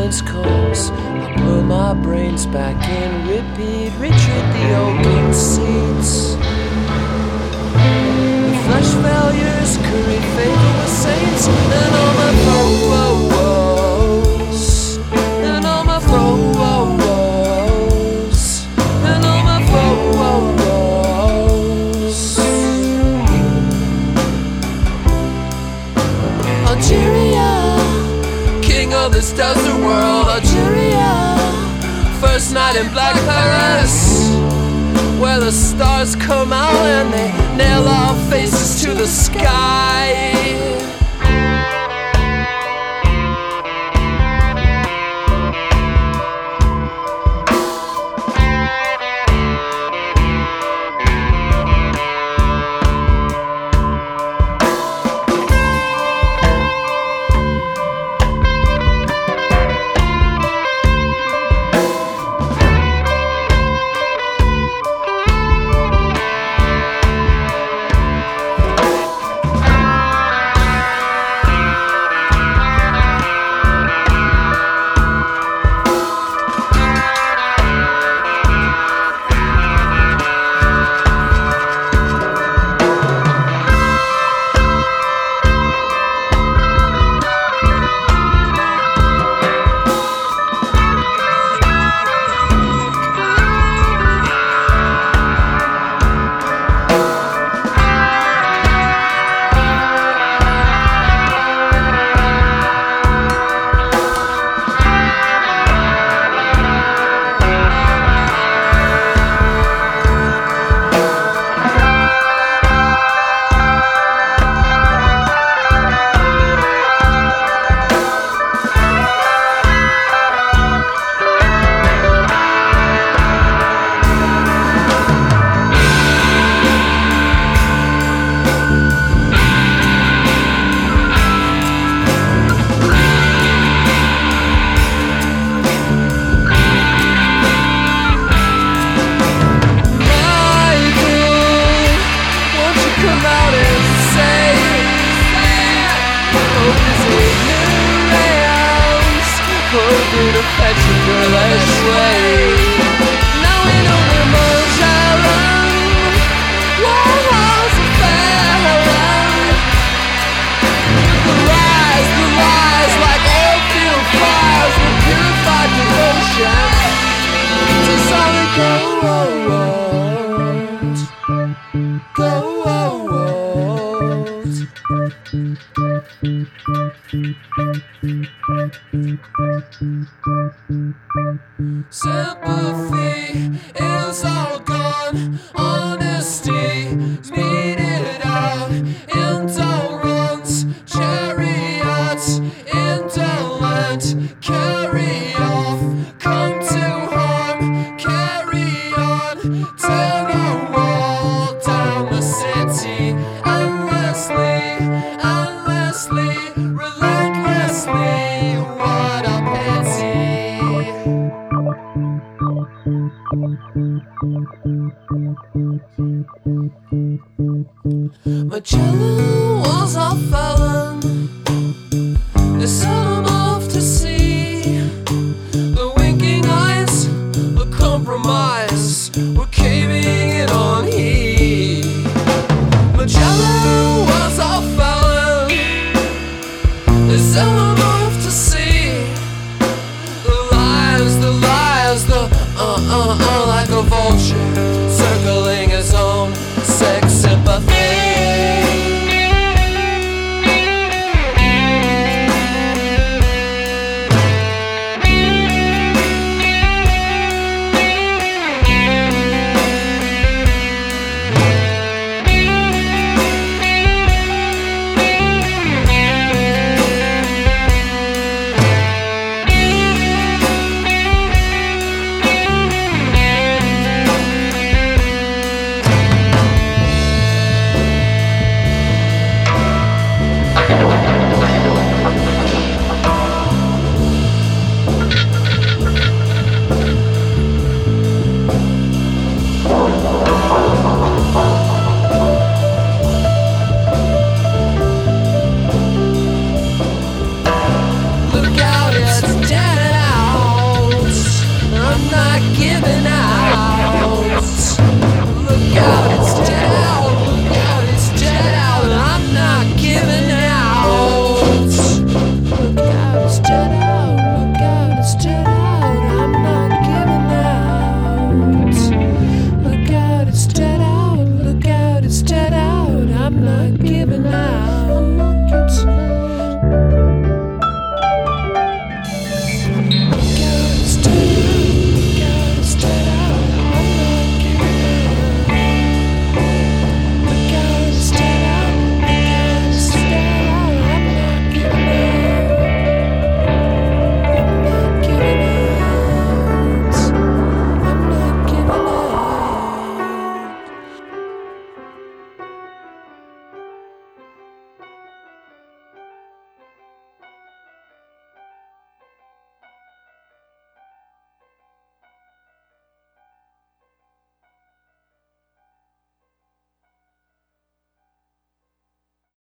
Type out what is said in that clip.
deliverance comes, I blow my brains back in repeat, retreat the old king seats. The flesh failures, curry favor with saints, and all my woes, and all my woes, and all my woes. Algeria, king of this desert world, Algeria. First night in Black Paris, where the stars come out and they nail our faces to the sky. Sympathy is all gone, honesty meted out. Indolence, chariots, indolent, carry off, come to harm, carry on, tear the wall down the city, endlessly, endlessly, relentlessly. What a pity. Magellan was our felon. They sent him off to sea. The winking eyes, the compromise, were caving in on he. Magellan was our felon. They sent him off to sea. The lies, like a vulture, circling his own sex sympathy. Algeria.